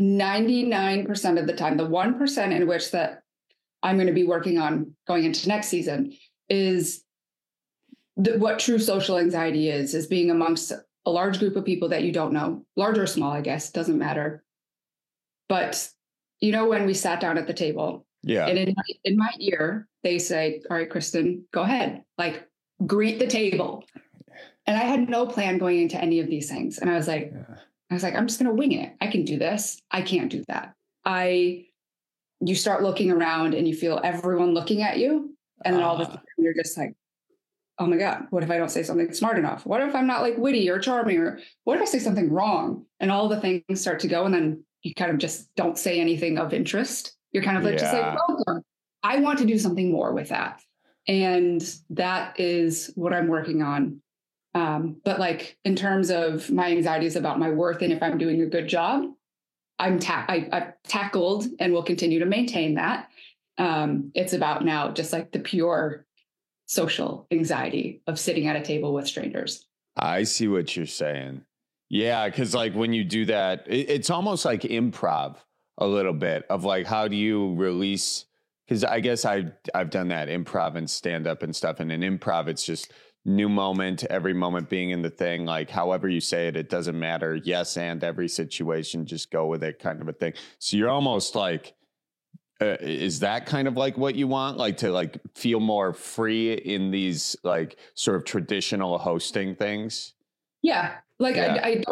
99% of the time. The 1% in which that I'm going to be working on going into next season is what true social anxiety is being amongst a large group of people that you don't know, large or small, I guess, doesn't matter. But, when we sat down at the table, and in my ear, they say, all right, Kristen, go ahead, like greet the table. And I had no plan going into any of these things. And I was like, I'm just going to wing it. I can do this. I can't do that. You start looking around and you feel everyone looking at you. And then all of a sudden you're just like, oh my God, what if I don't say something smart enough? What if I'm not like witty or charming? Or what if I say something wrong? And all the things start to go, and then you kind of just don't say anything of interest. You're kind of like, just like, welcome. I want to do something more with that. And that is what I'm working on. But like in terms of my anxieties about my worth and if I'm doing a good job, I've tackled and will continue to maintain that. It's about now just like the pure social anxiety of sitting at a table with strangers. I see what you're saying. Yeah, because like when you do that, it's almost like improv a little bit of like, how do you release? Because I guess I've done that improv and stand up and stuff. And in improv, it's just new moment, every moment being in the thing, like however you say it, it doesn't matter. Yes, and every situation, just go with it kind of a thing. So you're almost like, is that kind of like what you want? Like to like feel more free in these like sort of traditional hosting things? Yeah. Like I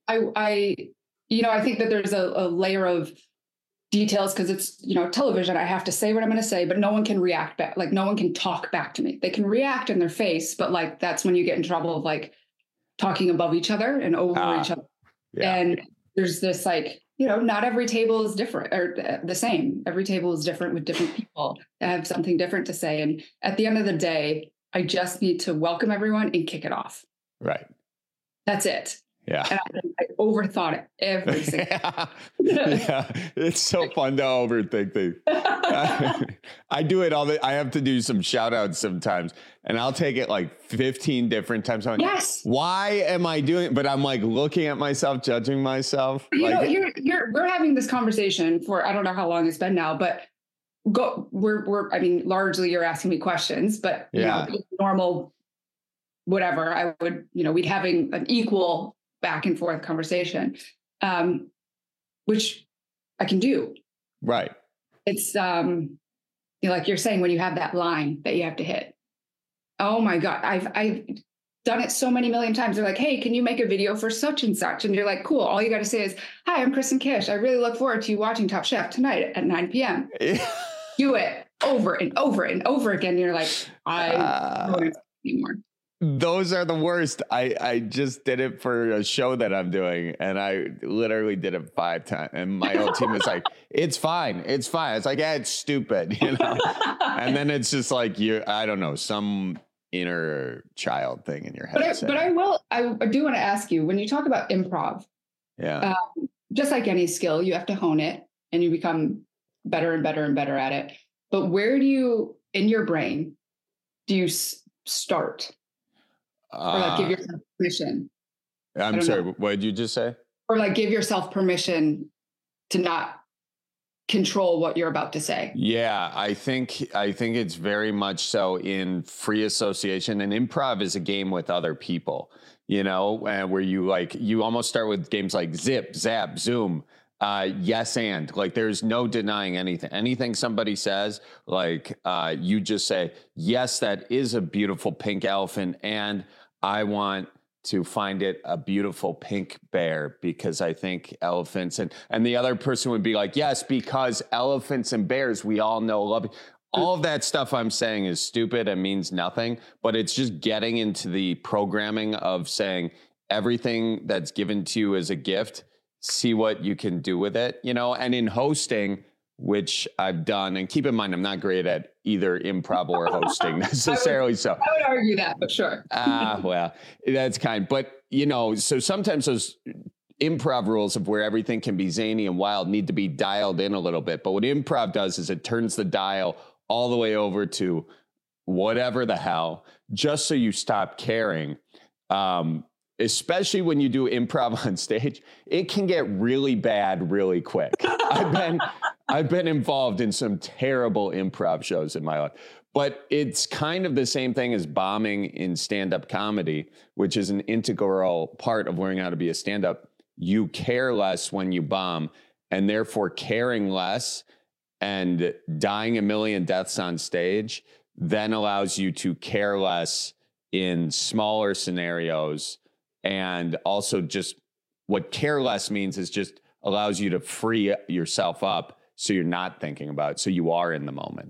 think that there's a layer of details because it's, television. I have to say what I'm going to say, but no one can react back. Like no one can talk back to me. They can react in their face, but like, that's when you get in trouble of like talking above each other and over each other. Yeah. And there's this like, not every table is different or the same. Every table is different with different people that have something different to say. And at the end of the day, I just need to welcome everyone and kick it off. Right. That's it. Yeah. And I overthought it every single time. Yeah. It's so fun to overthink things. I do it I have to do some shout outs sometimes and I'll take it like 15 different times. I'm like, yes. Why am I doing it? But I'm like looking at myself, judging myself. We're having this conversation for, I don't know how long it's been now, but largely you're asking me questions, but normal, whatever, I would, we'd having an equal back and forth conversation, which I can do. Right. It's like you're saying, when you have that line that you have to hit. Oh my God. I've done it so many million times. They're like, hey, can you make a video for such and such? And you're like, cool. All you got to say is, hi, I'm Kristen Kish. I really look forward to you watching Top Chef tonight at 9 p.m. Do it over and over and over again. And you're like, I don't want to anymore. Those are the worst. I just did it for a show that I'm doing, and I literally did it 5 times. And my whole team was like, "It's fine, it's fine." It's like, "Yeah, it's stupid," And then it's just like I don't know, some inner child thing in your head. But I do want to ask you, when you talk about improv, just like any skill, you have to hone it, and you become better and better and better at it. But where do you, in your brain, do you start? Or like give yourself permission. I'm sorry, what did you just say? Or like give yourself permission to not control what you're about to say. Yeah, I think it's very much so in free association, and improv is a game with other people, where you almost start with games like Zip, Zap, Zoom. Yes, and like there's no denying anything somebody says, like you just say, yes, that is a beautiful pink elephant, and I want to find it a beautiful pink bear because I think elephants and the other person would be like, yes, because elephants and bears, we all know, love. All of that stuff I'm saying is stupid and means nothing, but it's just getting into the programming of saying everything that's given to you as a gift, see what you can do with it, and in hosting, which I've done, and keep in mind, I'm not great at either improv or hosting necessarily. I would argue that, but sure. Well, that's kind. But, so sometimes those improv rules of where everything can be zany and wild need to be dialed in a little bit. But what improv does is it turns the dial all the way over to whatever the hell, just so you stop caring. Especially when you do improv on stage, it can get really bad really quick. I've been involved in some terrible improv shows in my life, but it's kind of the same thing as bombing in stand-up comedy, which is an integral part of learning how to be a stand-up. You care less when you bomb, and therefore caring less and dying a million deaths on stage then allows you to care less in smaller scenarios. And also just what care less means is just allows you to free yourself up so you're not thinking about it. So you are in the moment.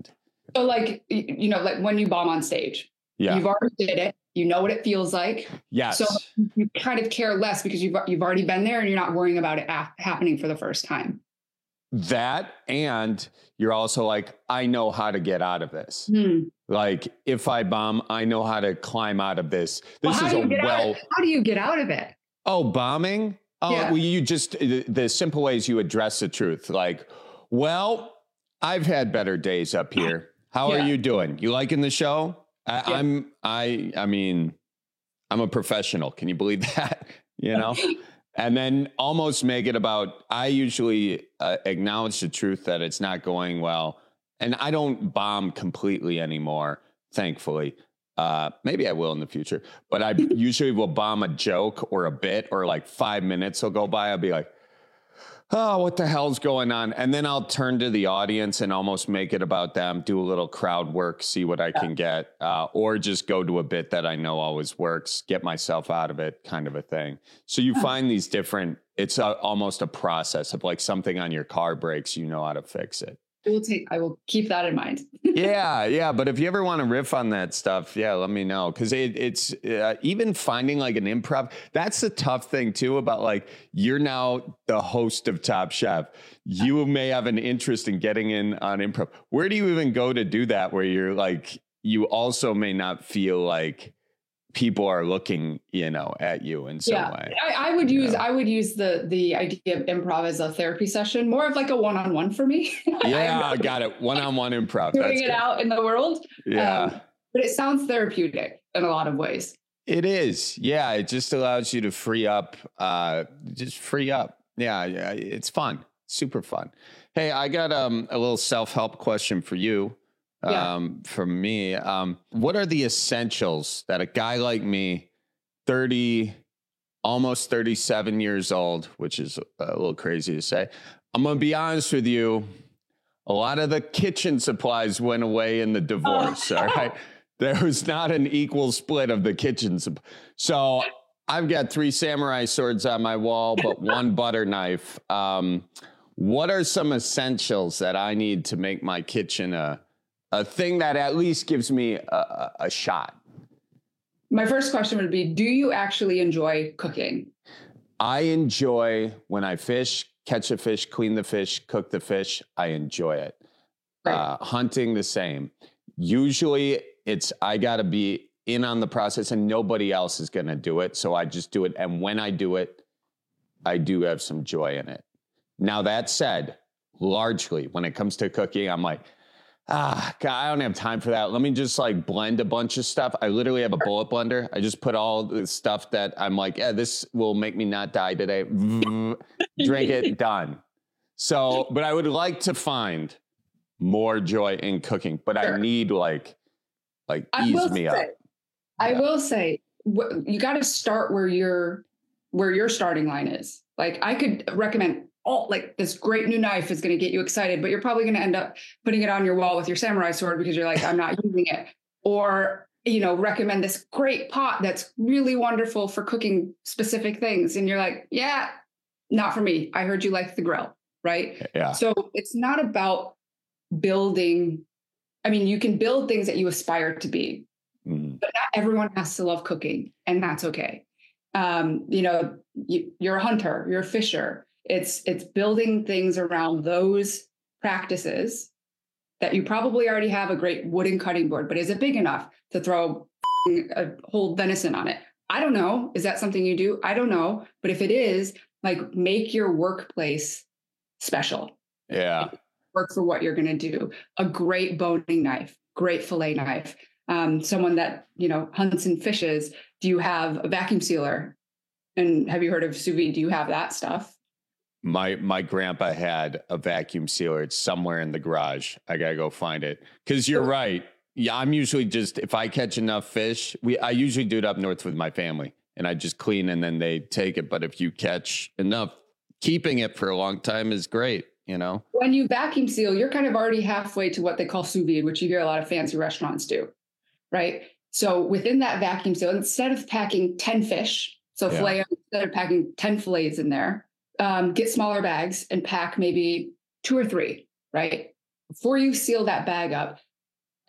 So like, like when you bomb on stage, you've already did it. You know what it feels like. Yes. So you kind of care less because you've already been there and you're not worrying about it happening for the first time. That, and you're also like, I know how to get out of this. Like if I bomb, I know how to climb out of this. How do you get out of it? Oh, bombing? Oh, yeah. Well, you just, the simple way is you address the truth. Like, well, I've had better days up here. How are you doing? You liking the show? I mean, I'm a professional. Can you believe that? And then almost make it about, I usually acknowledge the truth that it's not going well. And I don't bomb completely anymore, thankfully. Maybe I will in the future, but I usually will bomb a joke or a bit, or like 5 minutes will go by. I'll be like, oh, what the hell's going on? And then I'll turn to the audience and almost make it about them, do a little crowd work, see what I can get, or just go to a bit that I know always works, get myself out of it, kind of a thing. So you find these different, it's almost a process of like something on your car breaks, you know how to fix it. I will keep that in mind. Yeah. But if you ever want to riff on that stuff, let me know. Because it's even finding like an improv. That's the tough thing too about like, you're now the host of Top Chef. You may have an interest in getting in on improv. Where do you even go to do that? Where you're like, you also may not feel like people are looking, at you in some way. I would use the idea of improv as a therapy session, more of like a one-on-one for me. I got it. One-on-one improv. Doing it out in the world. Yeah. But it sounds therapeutic in a lot of ways. It is. Yeah. It just allows you to free up. Yeah. It's fun. Super fun. Hey, I got a little self-help question for you. From me, what are the essentials that a guy like me, 30, almost 37 years old, which is a little crazy to say. I'm going to be honest with you. A lot of the kitchen supplies went away in the divorce. All right. There was not an equal split of the kitchen. So I've got 3 samurai swords on my wall, but 1 butter knife. What are some essentials that I need to make my kitchen a thing that at least gives me a shot? My first question would be, do you actually enjoy cooking? I enjoy when I fish, catch a fish, clean the fish, cook the fish. I enjoy it. Right. Hunting, the same. Usually I got to be in on the process and nobody else is going to do it. So I just do it. And when I do it, I do have some joy in it. Now, that said, largely when it comes to cooking, I'm like, God, I don't have time for that. Let me just like blend a bunch of stuff. I literally have a bullet blender. I just put all the stuff that I'm like, this will make me not die today. Drink it, done. So, but I would like to find more joy in cooking, but I need like ease me up. I will say, you got to start where your starting line is. Like I could recommend this great new knife is going to get you excited, but you're probably going to end up putting it on your wall with your samurai sword because you're like, I'm not using it. Or, recommend this great pot that's really wonderful for cooking specific things. And you're like, not for me. I heard you like the grill, right? Yeah. So it's not about building. I mean, you can build things that you aspire to be, but not everyone has to love cooking, and that's okay. You're a hunter, you're a fisher. It's building things around those practices that you probably already have a great wooden cutting board, but is it big enough to throw a whole venison on it? I don't know. Is that something you do? I don't know. But if it is, like, make your workplace special. Yeah. Work for what you're going to do. A great boning knife, great fillet knife. Someone that, hunts and fishes. Do you have a vacuum sealer? And have you heard of sous vide? Do you have that stuff? My grandpa had a vacuum sealer. It's somewhere in the garage. I got to go find it. Because you're right. Yeah, I'm usually just, if I catch enough fish, I usually do it up north with my family. And I just clean and then they take it. But if you catch enough, keeping it for a long time is great, When you vacuum seal, you're kind of already halfway to what they call sous vide, which you hear a lot of fancy restaurants do, right? So within that vacuum seal, instead of packing 10 fish, fillet, instead of packing 10 fillets in there, get smaller bags and pack maybe 2 or 3, right? Before you seal that bag up,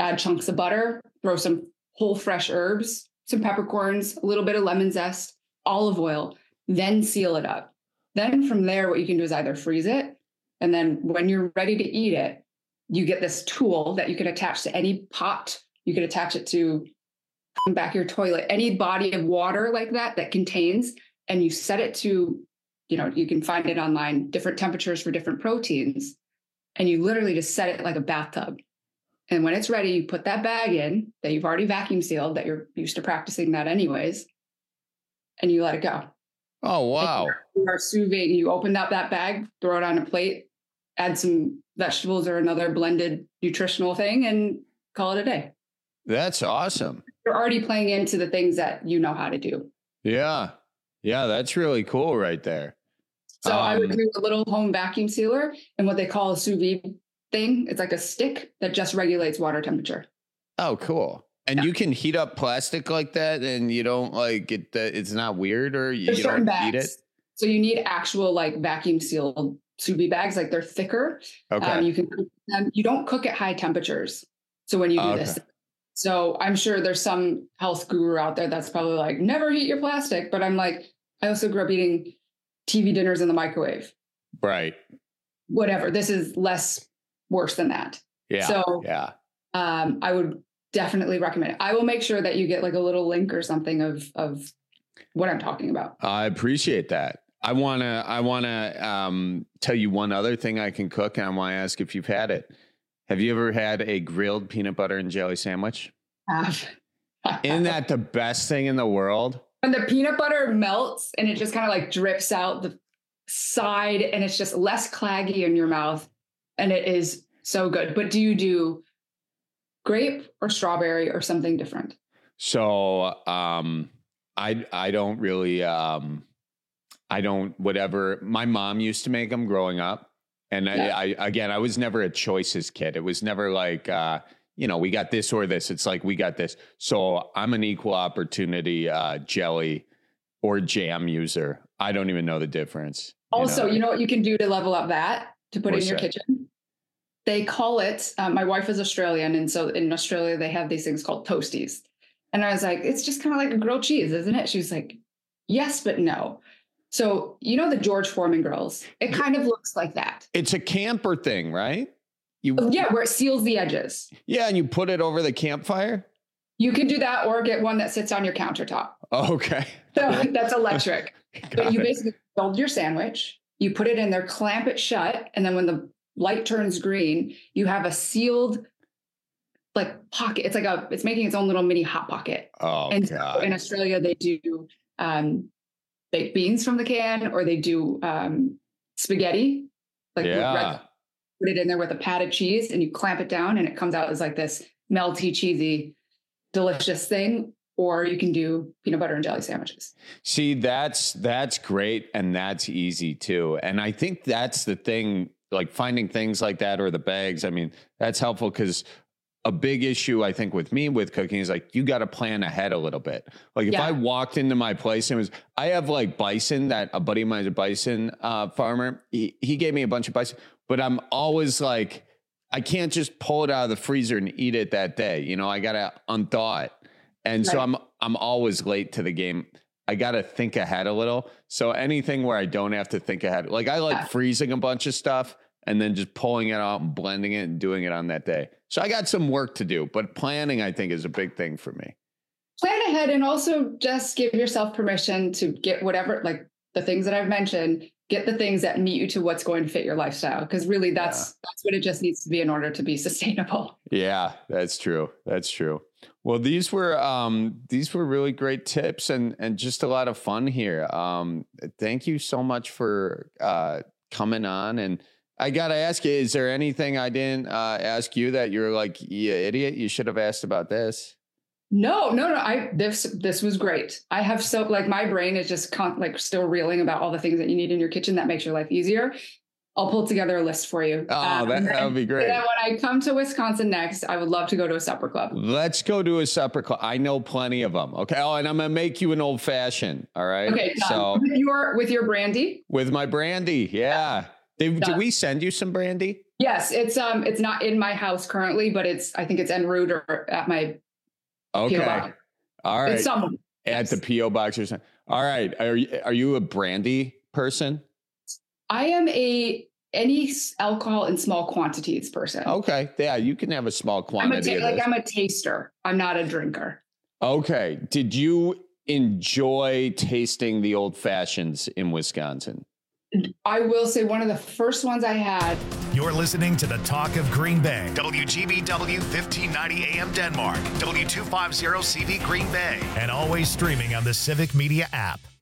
add chunks of butter, throw some whole fresh herbs, some peppercorns, a little bit of lemon zest, olive oil, then seal it up. Then from there, what you can do is either freeze it, and then when you're ready to eat it, you get this tool that you can attach to any pot. You can attach it to back your toilet, any body of water like that contains, and you set it to, you can find it online, different temperatures for different proteins. And you literally just set it like a bathtub. And when it's ready, you put that bag in that you've already vacuum sealed, that you're used to practicing that anyways, and you let it go. Oh, wow. You are sous vide. You open up that bag, throw it on a plate, add some vegetables or another blended nutritional thing, and call it a day. That's awesome. You're already playing into the things that you know how to do. Yeah. Yeah, that's really cool right there. So I would do a little home vacuum sealer and what they call a sous vide thing. It's like a stick that just regulates water temperature. Oh, cool. And you can heat up plastic like that, and you don't like it. It's not weird, or you don't eat it. So you need actual like vacuum sealed sous vide bags. Like they're thicker. Okay. You can cook them. You don't cook at high temperatures. So when you do this, so I'm sure there's some health guru out there that's probably like, never heat your plastic. But I'm like, I also grew up eating TV dinners in the microwave. Right. Whatever. This is worse than that. Yeah. So I would definitely recommend it. I will make sure that you get like a little link or something of what I'm talking about. I appreciate that. I want to tell you one other thing I can cook, and I want to ask if you've had it. Have you ever had a grilled peanut butter and jelly sandwich? Isn't that the best thing in the world? When the peanut butter melts and it just kind of like drips out the side, and it's just less claggy in your mouth, and it is so good. But do you do grape or strawberry or something different? So I don't really I don't whatever. My mom used to make them growing up. And I was never a choices kid. It was never like, we got this or this. It's like, we got this. So I'm an equal opportunity jelly or jam user. I don't even know the difference. Also, you know what you can do to level up that, to put in your kitchen? They call it, my wife is Australian. And so in Australia, they have these things called toasties. And I was like, it's just kind of like a grilled cheese, isn't it? She was like, yes, but no. So, the George Foreman grills, it kind of looks like that. It's a camper thing, right? Where it seals the edges. Yeah, and you put it over the campfire? You can do that, or get one that sits on your countertop. Okay. So that's electric. But you basically build your sandwich, you put it in there, clamp it shut, and then when the light turns green, you have a sealed like pocket. It's like it's making its own little mini hot pocket. Oh, and God. So in Australia, they do baked beans from the can, or they do spaghetti, like put it in there with a patted cheese, and you clamp it down, and it comes out as like this melty, cheesy, delicious thing. Or you can do peanut butter and jelly sandwiches. See, that's great, and that's easy too. And I think that's the thing, like finding things like that, or the bags. I mean, that's helpful, because a big issue, I think, with me with cooking is like, you got to plan ahead a little bit. Like if I walked into my place and I have like bison, that a buddy of mine is a bison farmer. He gave me a bunch of bison, but I'm always like, I can't just pull it out of the freezer and eat it that day. I got to unthaw it. And so I'm always late to the game. I got to think ahead a little. So anything where I don't have to think ahead, like I like freezing a bunch of stuff and then just pulling it out and blending it and doing it on that day. So I got some work to do, but planning, I think, is a big thing for me. Plan ahead, and also just give yourself permission to get whatever, like the things that I've mentioned, get the things that meet you to what's going to fit your lifestyle. Because really that's what it just needs to be in order to be sustainable. Yeah, that's true. That's true. Well, these were really great tips and just a lot of fun here. Thank you so much for coming on. And I got to ask you, is there anything I didn't ask you that you're like, yeah, idiot, you should have asked about this? No. This was great. I have my brain is just still reeling about all the things that you need in your kitchen that makes your life easier. I'll pull together a list for you. Oh, that would be great. And when I come to Wisconsin next, I would love to go to a supper club. Let's go to a supper club. I know plenty of them. Okay. Oh, and I'm going to make you an old fashioned. All right. Okay. So with your brandy? With my brandy. Yeah. Did we send you some brandy? Yes, it's not in my house currently, but I think it's en route or at my PO box. All right. It's someone at the PO box or something. All right. Are you a brandy person? I am any alcohol in small quantities person. Okay. Yeah, you can have a small quantity. I'm a taster. I'm not a drinker. Okay. Did you enjoy tasting the old fashions in Wisconsin? I will say one of the first ones I had. You're listening to the Talk of Green Bay. WGBW 1590 AM Denmark. W250 CD Green Bay. And always streaming on the Civic Media app.